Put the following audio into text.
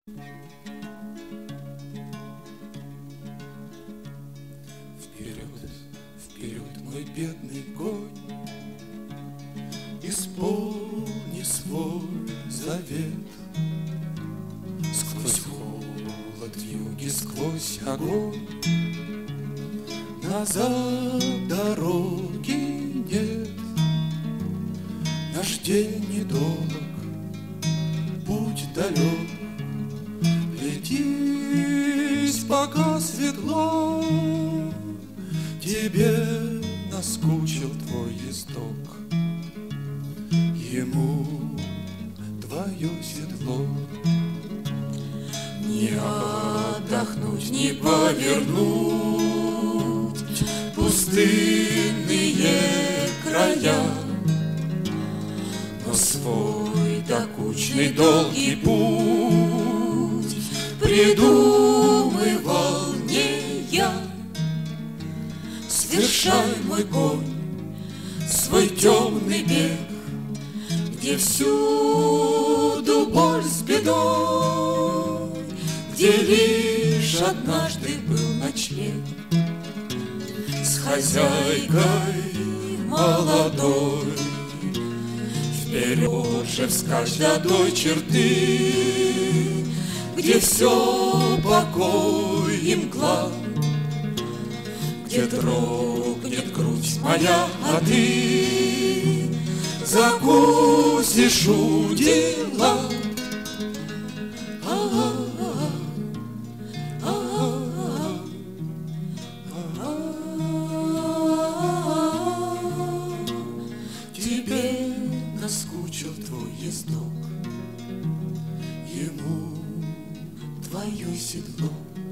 Вперед, вперед, мой бедный конь, исполни свой завет. Сквозь холод вьюги, сквозь огонь, назад дороги нет. Наш день недолг, путь далек. Летись, пока светло, тебе наскучил твой ездок, ему твое седло. Не отдохнуть, не повернуть пустынные края, но свой докучный долгий путь придумывал не я. Свершай, мой конь, свой темный бег, где всюду боль с бедой, где лишь однажды был ночлег с хозяйкой молодой. Вперед же вскачь до той черты, где все покой и мгла, где дрогнет грудь моя, а ты закусишь у дела. Тебе наскучил твой ездок, ему твое седло.